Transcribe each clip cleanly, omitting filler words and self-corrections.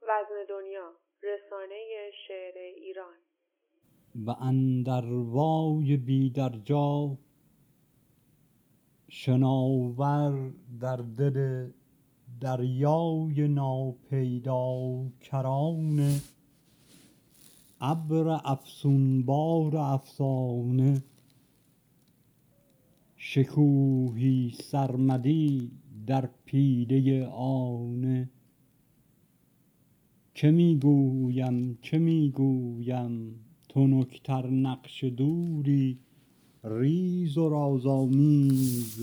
وزن دنیا، رسانه شعر ایران. و اندروای بی درجا، شناور در دل دریای ناپیدا کرانه، ابر افسونبار افسانه، شکوهی سرمدی در پیله آینه. چه میگویم چه میگویم تنکتر نقش دوری ریز و رازآمیز،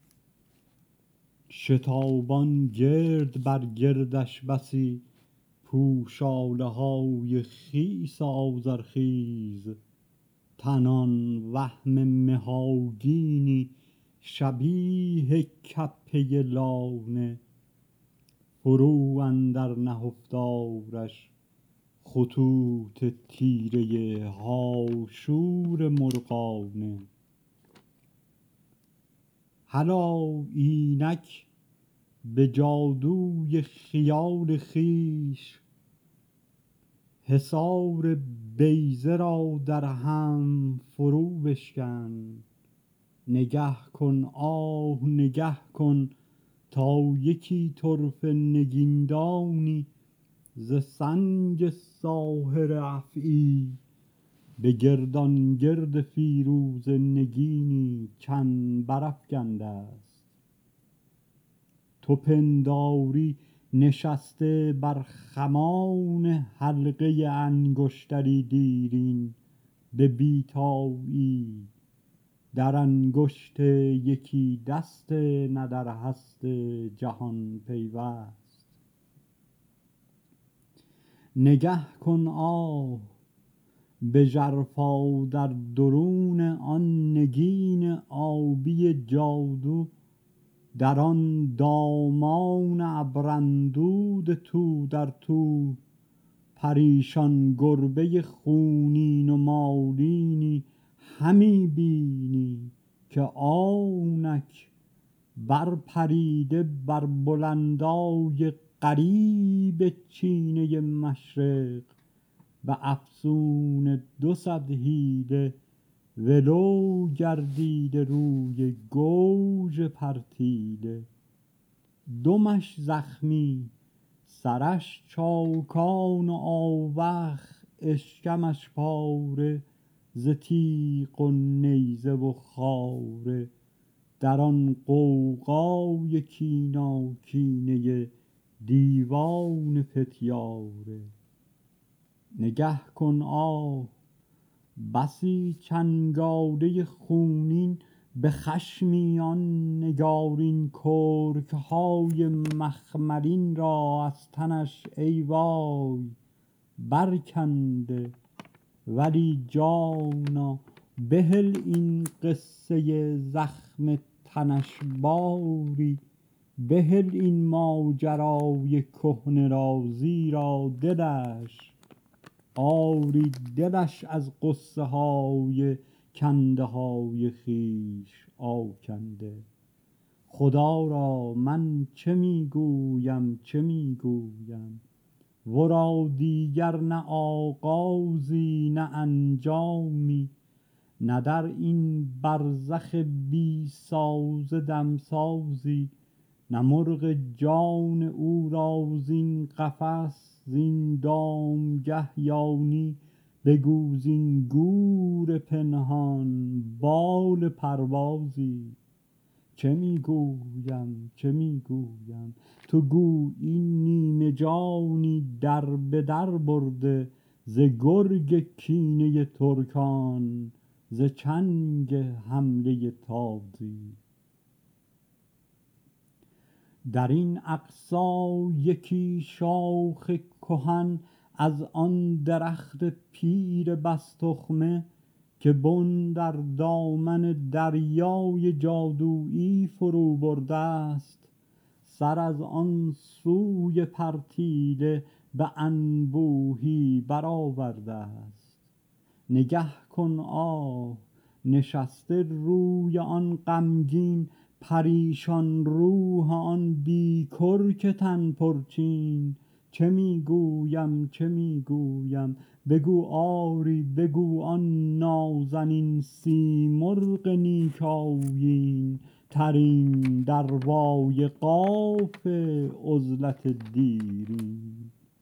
شتابان گرد بر گردش بسی پوشاله های خیس آذرخیز. تنان وهم مهاگینی شبیه کپه لانه، فرو اندر نهفتارش خطوط تیره هاشور مرغانه. هلا اینک به جادوی خیال خویش، حصار بیضه را در هم فرو بشکن. نگه کن آه نگه کن تا یکی طرفه نگیندانی ز سنگ ساحر افعی، به گردانگرد فیروزه نگینی چنبر افکنده است. تو پنداری نشسته بر خمان حلقه انگشتری دیرین، به بیتابی در انگشت یکی دست نه در هست جهان پیوست. نگه کن آه به ژرفا در درون آن نگین آبی جادو، در آن دامان ابراندود تو در تو. پریشان گربه خونین و مالینی همی بینی که آنک بر پریده بر بلندای غریب چینه مشرق، به افسون 200 حیله ولو گردیده روی گوژ پرتیله. دمش زخمی سرش چاکان و آوخ، اشکمش پاره ز تیغ و نیزه و خاره. در آن غوغای کیناکینه دیوان فتیاره. نگه کن آه بسی چنگاله خونین به خشمی آن نگارین کرک های مخملین را از تنش ای وای برکنده. ولی جانا بهل این قصه زخم تنش باری، بهل این ماجرای کهنه را، زیرا دلش آری دلش از غصه های کنده های خویش آکنده. خدا را من چه میگویم چه میگویم، ورا دیگر نه آغازی نه انجامی، نه در این برزخ بی ساز دمسازی. نه مرغ جان او را زین قفس زین دامگه یانی، بگو زین گور پنهان بال پروازی. چه میگویم چه میگویم تو گویی نیمه جانی در به در برده، ز گرگ کینه ترکان ز چنگ حمله تازی. در این اقصا یکی شاخ کهن از آن درخت پیر بس تخمه، که بن در دامن دریای جادویی فرو برده است. سر از آن سوی پرتیله به انبوهی برآورده است. نگه کن آه نشسته روی آن غمگین، پریشان روح آن بی کرک تن پرچین، چه میگویم چه میگویم، بگو آری بگو آن نازنین سیمرغ نیکآیین ترین دروای قاف عزلت دیرین.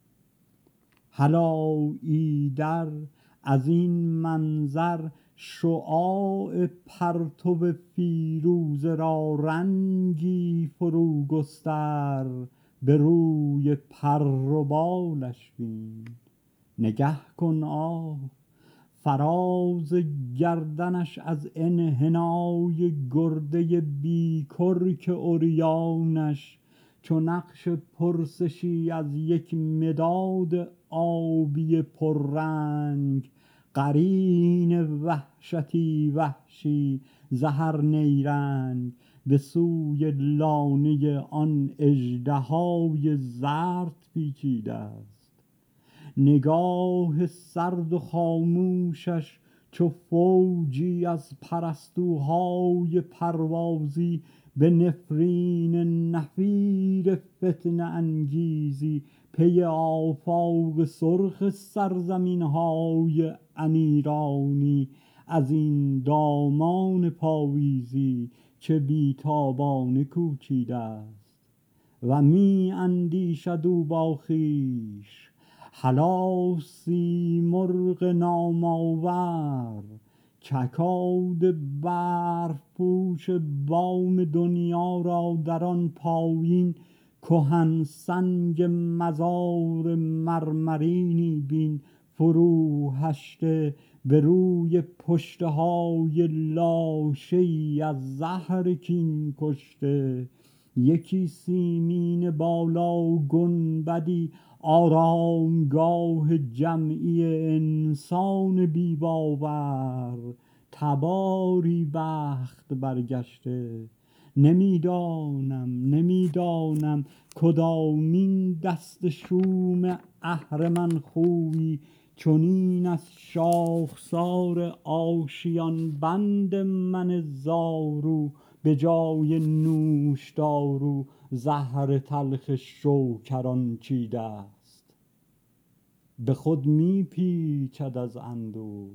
هلا ایدر از این منظر شعاع پرتو فیروزه را رنگی فرو گستر، به روی پر و بالش بین. نگه کن آه فراز گردنش از انحنای گرده بیکر که عریانش چو نقش پرسشی از یک مداد آبی پررنگ، قرین وحشتی وحشی ز هر نیرنگ به سوی لانه آن اژدهای زرد پیچیده است. نگاه سرد و خاموشش چو فوجی از پرستوهای پروازی به نفرین نفیر فتنه انگیزی پی آفاق سرخ سرزمین‌های امیرانی از این دامان پاویزی چه بیتابانه کوچیده است. و می اندیشد او با خویش هلا سیمرغ نامآور، چکاد برف پوش بام دنیا را در آن پایین کهن سنگ مزار مرمرینی بین فرو هشته به روی پشته های لاشه‌ای از زهر کین کشته. یکی سیمین بالا گنبدی آرامگاه جمعی انسان بی باور، تباری بخت برگشته. نمیدانم کدامین دست شوم اهرمن خوی چنین از شاخسار آشیان بند من زارو به جای نوشدارو زهر تلخ شوکران چیده است. به خود می پیچد از اندوه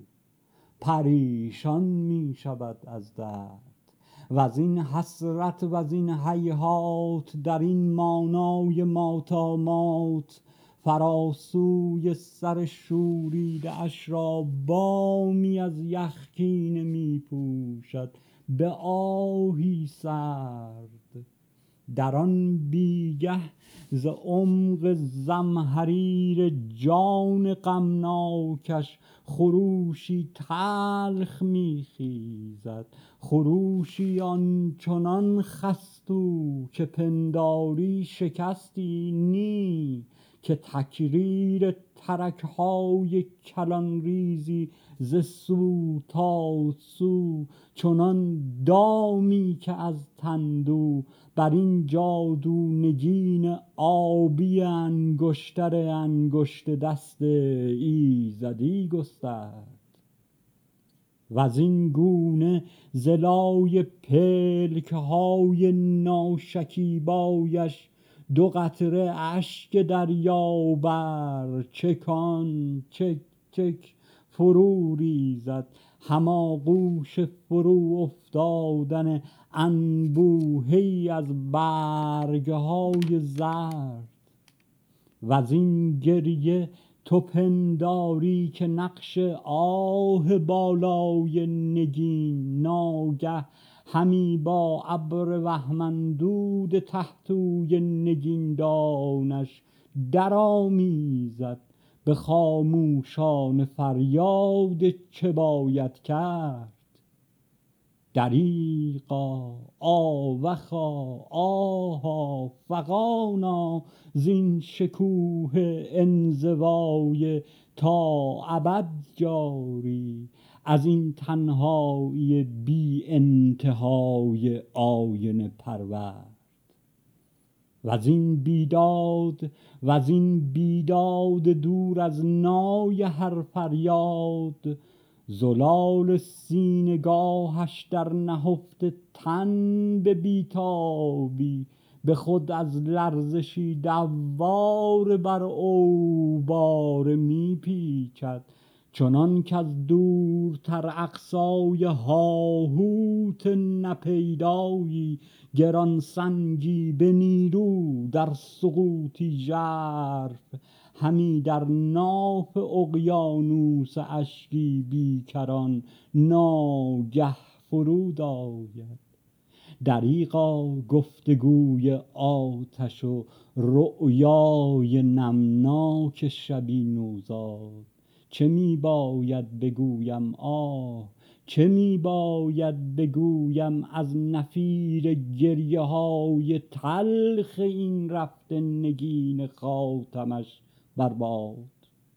پریشان می شود از درد، وز این حسرت وز این هیهات در این مانای ماتامات فراسوی سر شوریده اش را بامی از یخکینه می پوشد به آهی سرد. در آن بیگه ز عمق زمهریر جان غمناکش خروشی تلخ می خیزد، خروشی آنچنان خستو که پنداری شکستی نی، که تکریر ترک‌های کلان ریزی ز سو تا سو چنان دامی که از تندو بر این جادو نگین آبی انگشتر انگشت دست ایزدی گسترد. وز این گونه ز لای پلک‌های ناشکیبایش دو قطره اشک دریابر چکان چک چک فرو ریزد، هماغوش فرو افتادن انبوهی از برگهای زرد. وز این گریه تو پنداری که نقش آه بالای نگین ناگه همی با ابر وهم‌اندود تهتوی نگیندانش درآمیزد به خاموشانه فریاد چه باید کرد. دریغا آوخا آها فغانا زین شکوه انزوای تا ابد جاری، از این تنهایی بی انتهای آینه پرورد. وز این بیداد دور از نای هر فریاد، زلال سینگاهش در نهفته تن به بیتابی به خود از لرزشی دوار بر اوباره می پیچد، چنان که از دورتر اقصای هاهوت نپیدایی گران سنگی به نیرو در سقوطی ژرف همی در ناف اقیانوس اشکی بیکران ناگه فرود آید. دریغا گفتگوی آتش و رؤیای نمناک شبی نوزاد. چه می باید بگویم آه، چه می باید بگویم از نفیر گریه های تلخ این رفته نگین خاتمش بر باد.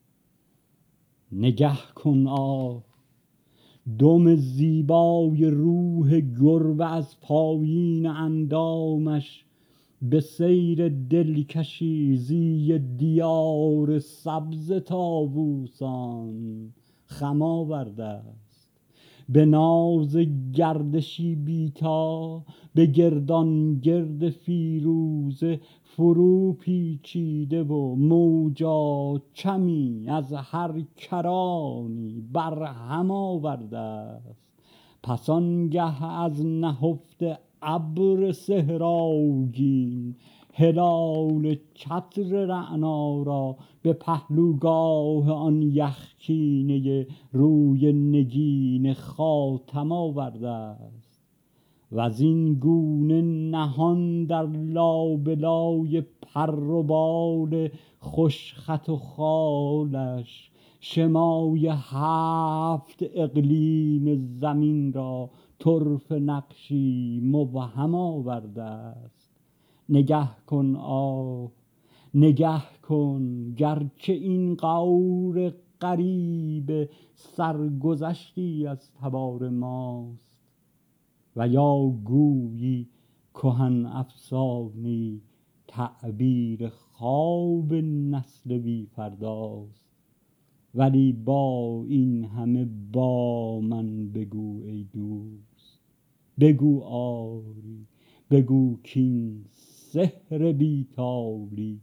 نگه کن آه، دم زیبای روح گربه از پایین اندامش به سیر دلکشی زی دیار سبز طاووسان خم آورده است. به ناز گردشی بیتا به گردان گرد فیروزه فرو پیچیده و موجا چمی از هر کرانی بر هم آورده است. پس آنگه از نهفته ابر صحراگین هلال چتر رعنا را به پهلوگاه آن یخکینه روی نگین خاتم آورده است. و این گونه نهان در لابلای پر و بال خوشخط و خالش شمای 7 اقلیم زمین را طرف نقشی مبهم آورده است. نگه کن آه، نگه کن، گرچه این غور غریب سرگذشتی از تبار ماست و یا گویی کهن افسانه‌ای تعبیر خواب نسل بی فرداست. ولی با این همه با من بگو ای دوست، بگو آری، بگو کین سحر بیتابی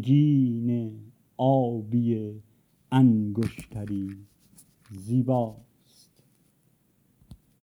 نگین آبی انگشتری زیبا.